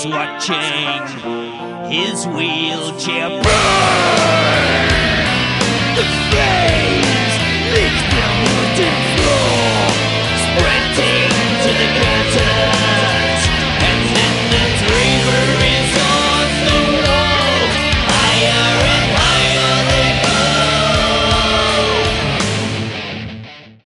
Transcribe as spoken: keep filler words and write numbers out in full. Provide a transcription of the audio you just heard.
is watching his wheelchair burn. The flames leap